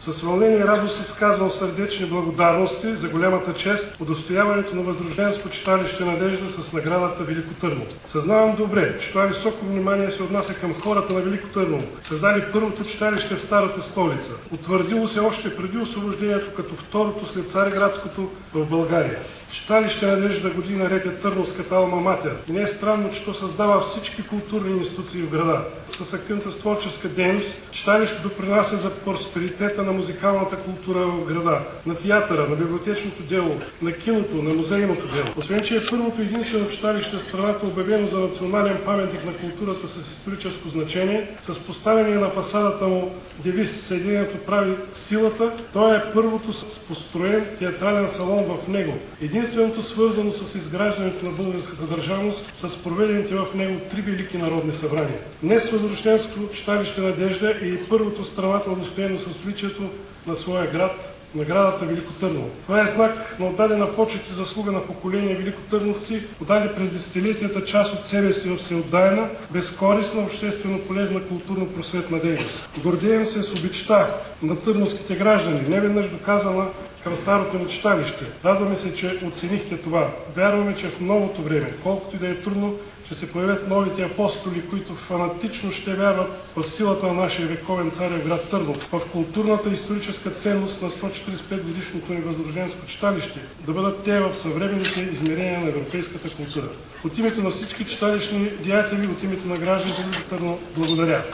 С вълнение и радост изказвам сърдечни благодарности за голямата чест, удостояването на Възрожденско читалище Надежда с наградата Велико Търново. Съзнавам добре, че това високо внимание се отнася към хората на Велико Търново, създали първото читалище в старата столица, утвърдило се още преди освобождението като второто след Цариградското в България. Читалище Надежда години наред е търновската алма матер и не е странно, че то създава всички културни институции в града. С активната с творческа дейност читалище допринася за просперитета на музикалната култура в града, на театъра, на библиотечното дело, на киното, на музейното дело. Освен, че е първото единствено читалище в страната, обявено за национален паметник на културата с историческо значение, с поставения на фасадата му девиз "Съединението прави силата", то е първото с построен театрален салон в него. Единственото свързано с изграждането на българската държавност, с проведените в него 3 велики народни събрания. Днес Възрожденско читалище Надежда е и първото в страната удостоено с отличието на своя град, наградата Велико Търново. Това е знак на отдадена почет и заслуга на поколение великотърновци, отдали през десетилетията част от себе си в всеотдайна, безкорисна, обществено полезна културно-просветна дейност. Гордеем се с обичта на търновските граждани, неведнъж доказана към старото ни читалище. Радваме се, че оценихте това. Вярваме, че в новото време, колкото и да е трудно, ще се появят новите апостоли, които фанатично ще вярват в силата на нашия вековен царев град Търнов, в културната и историческа ценност на 145-годишното ни Възрожденско читалище, да бъдат те в съвременните измерения на европейската култура. От името на всички читалищни деятели, от името на гражданите на Търново, благодаря.